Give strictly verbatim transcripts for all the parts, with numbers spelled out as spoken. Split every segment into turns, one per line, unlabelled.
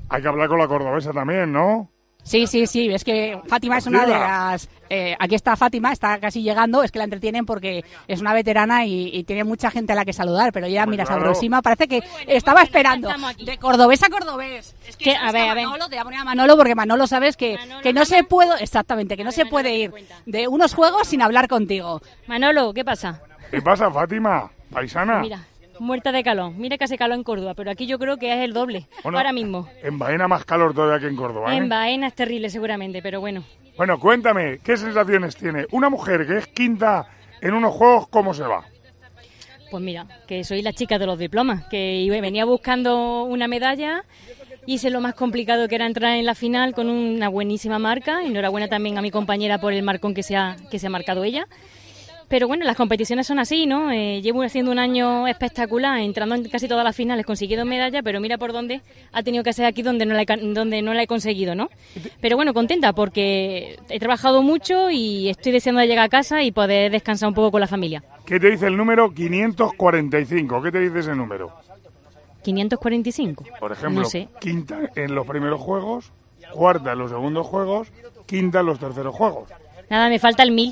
Hay que hablar con la cordobesa también, ¿no?
Sí, sí, sí, es que Fátima es una de las... Eh, aquí está Fátima, está casi llegando, es que la entretienen porque es una veterana y, y tiene mucha gente a la que saludar, pero ya, pues mira, claro. Sabrosima parece que estaba esperando. De cordobés a cordobés. Es que, a ver, a ver. Manolo, te voy a poner a Manolo porque Manolo sabes que, Manolo, que no se puede... Exactamente, que no se puede ir de unos juegos sin hablar contigo.
Manolo, ¿qué pasa?
¿Qué pasa, Fátima? Paisana.
Mira. Muerta de calor. Mira que hace calor en Córdoba, pero aquí yo creo que es el doble, bueno, ahora mismo.
En Baena más calor todavía que en Córdoba, ¿eh?
En Baena es terrible seguramente, pero bueno.
Bueno, cuéntame, ¿qué sensaciones tiene una mujer que es quinta en unos juegos, cómo se va?
Pues mira, que soy la chica de los diplomas, que venía buscando una medalla, hice lo más complicado que era entrar en la final con una buenísima marca, enhorabuena también a mi compañera por el marcón que se ha, que se ha marcado ella. Pero bueno, las competiciones son así, ¿no? Eh, llevo haciendo un año espectacular, entrando en casi todas las finales, consiguiendo medalla, pero mira por dónde ha tenido que ser aquí donde no la he, donde no la he conseguido, ¿no? Pero bueno, contenta porque he trabajado mucho y estoy deseando llegar a casa y poder descansar un poco con la familia.
¿Qué te dice el número quinientos cuarenta y cinco? ¿Qué te dice ese número?
¿quinientos cuarenta y cinco?
Por ejemplo,
no sé.
Quinta en los primeros juegos, cuarta en los segundos juegos, quinta en los terceros juegos.
Nada, me falta el mil.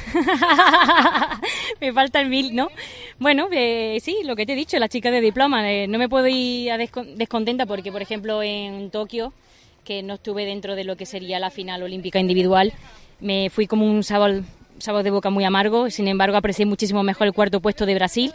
Me falta el mil, ¿no? Bueno, eh, sí, lo que te he dicho, la chica de diploma, eh, no me puedo ir a descon- descontenta porque, por ejemplo, en Tokio, que no estuve dentro de lo que sería la final olímpica individual, me fui como un sabor, sabor de boca muy amargo, sin embargo aprecié muchísimo mejor el cuarto puesto de Brasil,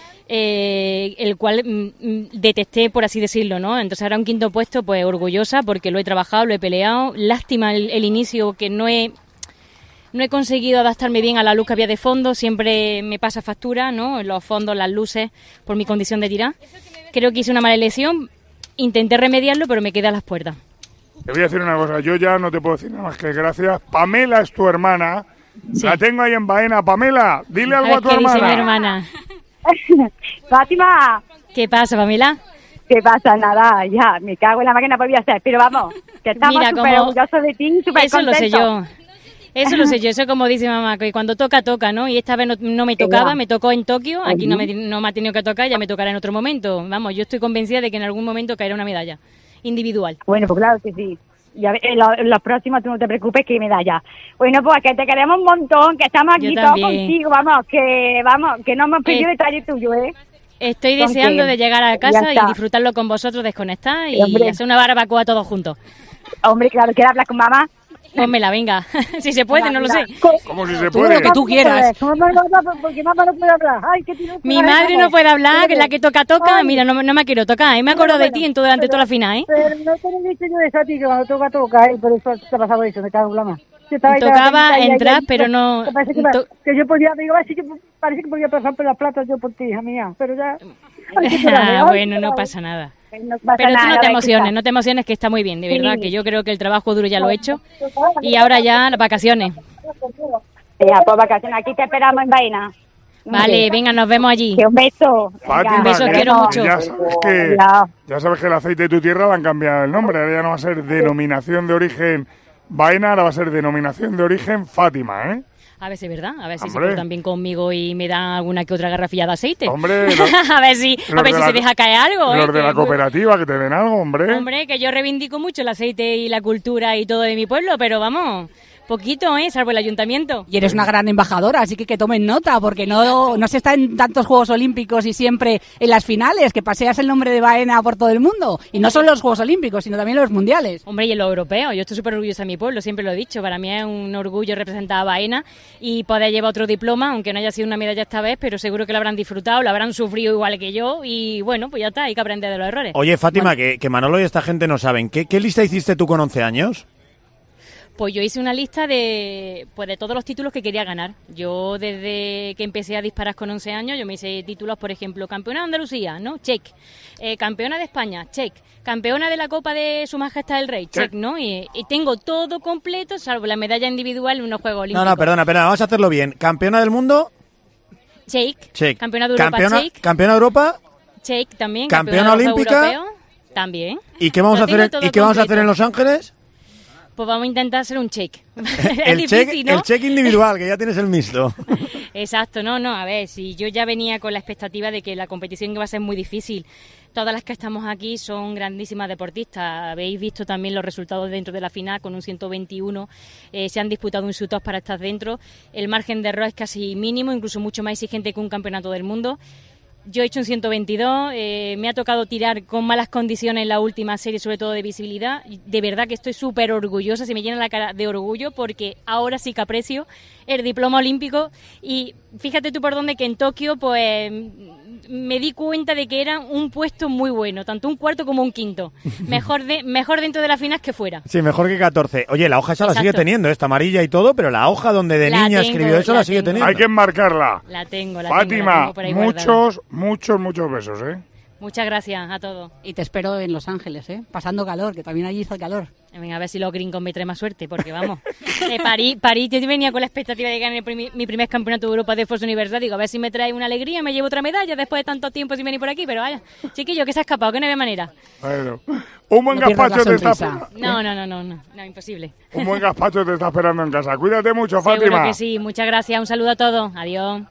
eh, el cual mm, detesté, por así decirlo, ¿no? Entonces ahora un quinto puesto, pues orgullosa porque lo he trabajado, lo he peleado, lástima el, el inicio que no he... No he conseguido adaptarme bien a la luz que había de fondo, siempre me pasa factura, ¿no? Los fondos, las luces, por mi condición de tirar. Creo que hice una mala elección, intenté remediarlo, pero me quedé a las puertas.
Te voy a decir una cosa, yo ya no te puedo decir nada más que gracias. Pamela es tu hermana, sí. La tengo ahí en Baena. Pamela, dile algo a, a tu
¿qué
hermana.
Dice mi hermana?
Fátima.
¿Qué pasa, Pamela?
¿Qué pasa? Nada, ya, me cago en la máquina por hacer, pero vamos, que estamos súper orgullosos de ti, súper contentos.
Eso lo sé yo. Eso lo sé yo, eso como dice mamá, que cuando toca, toca, ¿no? Y esta vez no, no me tocaba, me tocó en Tokio, aquí no me, no me ha tenido que tocar, ya me tocará en otro momento. Vamos, yo estoy convencida de que en algún momento caerá una medalla individual.
Bueno, pues claro que sí. Y a ver, en los, en los próximos tú no te preocupes, que medalla. Bueno, pues que te queremos un montón, que estamos aquí todos contigo, vamos, que vamos, que no hemos pedido eh, detalle tuyo, ¿eh?
Estoy deseando de llegar a casa y disfrutarlo con vosotros, desconectar y hombre, hacer una barbacoa todos juntos.
Hombre, claro, ¿quieres hablar con mamá?
Pónmela, venga. Si se puede, no lo sé.
¿Cómo si se puede?
Lo que tú quieras.
Porque mamá no puede hablar. Ay, que tiene
mi madre no puede hablar, que es la que toca, toca. Ay. Mira, no, no me quiero tocar. ¿eh? Me acuerdo bueno, de ti en todo, durante pero, toda la final, ¿eh?
Pero no te lo he dicho yo de eso a ti, que cuando toca, toca, ¿eh? Por eso te ha pasado eso, me cago en la mano.
Tocaba entrar, ahí, pero no...
Que, parece que, to... que yo podía, digo, así que parece que podía pasar por las platas yo por ti, hija mía. Pero ya...
Ah, bueno, no pasa nada. No pasa pero nada, tú no te emociones, no te emociones, que está muy bien, de verdad, sí. Que yo creo que el trabajo duro ya lo he hecho y ahora ya las vacaciones.
Ya, pues vacaciones, aquí te esperamos en Baena.
Vale, venga, nos vemos allí.
Que un beso.
Fátima,
un beso, quiero mucho.
Ya sabes, que, ya sabes que el aceite de tu tierra le han cambiado el nombre, ahora ya no va a ser denominación de origen Baena, ahora va a ser denominación de origen Fátima, ¿eh?
A ver si es verdad, a ver si Hombre. se portan bien conmigo y me dan alguna que otra garrafilla de aceite.
Hombre,
los, a ver si, a ver si la, se deja caer algo.
Los
¿eh?
de la cooperativa, que te den algo, hombre.
Hombre, que yo reivindico mucho el aceite y la cultura y todo de mi pueblo, pero vamos... Poquito, ¿eh? Salvo el ayuntamiento.
Y eres una gran embajadora, así que que tomen nota, porque no, no se está en tantos Juegos Olímpicos y siempre en las finales, que paseas el nombre de Baena por todo el mundo. Y no solo los Juegos Olímpicos, sino también los mundiales.
Hombre, y en lo europeo. Yo estoy súper orgullosa de mi pueblo, siempre lo he dicho. Para mí es un orgullo representar a Baena y poder llevar otro diploma, aunque no haya sido una medalla esta vez, pero seguro que lo habrán disfrutado, lo habrán sufrido igual que yo. Y bueno, pues ya está, hay que aprender de los errores.
Oye, Fátima, bueno. que, que Manolo y esta gente no saben. ¿Qué, qué lista hiciste tú con once años?
Pues yo hice una lista de pues de todos los títulos que quería ganar. Yo desde que empecé a disparar con once años, yo me hice títulos, por ejemplo, campeona de Andalucía, ¿no? Check. Eh, campeona de España, check. Campeona de la Copa de Su Majestad el Rey, check, ¿no? Y, y tengo todo completo, salvo la medalla individual en unos Juegos Olímpicos.
No, no, perdona, perdona, vamos a hacerlo bien. Campeona del mundo,
check.
Check.
Campeona de Europa,
campeona,
check.
Campeona de Europa,
check también.
Campeona olímpica,
europeo, también.
¿Y qué vamos a hacer? ¿Y qué vamos a hacer en Los Ángeles?
Pues vamos a intentar hacer un check.
el,
difícil,
check
¿no?
el check individual, que ya tienes el mixto.
Exacto, no, no, a ver, si yo ya venía con la expectativa de que la competición iba a ser muy difícil. todas las que estamos aquí son grandísimas deportistas. Habéis visto también los resultados dentro de la final, con un ciento veintiuno eh, se han disputado un shoot-off para estar dentro. El margen de error es casi mínimo, incluso mucho más exigente que un campeonato del mundo. Yo he hecho un ciento veintidós, eh, me ha tocado tirar con malas condiciones en la última serie, sobre todo de visibilidad. De verdad que estoy súper orgullosa, se me llena la cara de orgullo, porque ahora sí que aprecio el diploma olímpico. Y fíjate tú por dónde, que en Tokio pues me di cuenta de que era un puesto muy bueno, tanto un cuarto como un quinto. Mejor de, mejor dentro de las finales que fuera.
Sí, mejor que catorce. Oye, la hoja esa
Exacto.
la sigue teniendo, esta amarilla y todo, pero la hoja donde de
La
niña
tengo,
escribió eso la,
la
sigue
tengo.
teniendo.
Hay que enmarcarla.
La tengo, la
Fátima,
tengo, la tengo por ahí
muchos,
guardada.
muchos, muchos besos, ¿eh?
Muchas gracias a todos.
Y te espero en Los Ángeles, ¿eh? Pasando calor, que también allí hizo calor.
Venga, a ver si los gringos me traen más suerte, porque vamos, eh, París, París, yo venía con la expectativa de ganar el primi- mi primer campeonato de Europa de Forza Universal, digo, a ver si me trae una alegría, me llevo otra medalla después de tanto tiempo sin venir por aquí, pero vaya, chiquillo, que se ha escapado, que no había manera.
Bueno, un buen
No pierdas
gazpacho
la
te está
sonrisa.
No, no, no, no, no, no, imposible.
un buen gazpacho te está esperando en casa. Cuídate mucho,
Seguro
Fátima.
que sí, muchas gracias, un saludo a todos, adiós.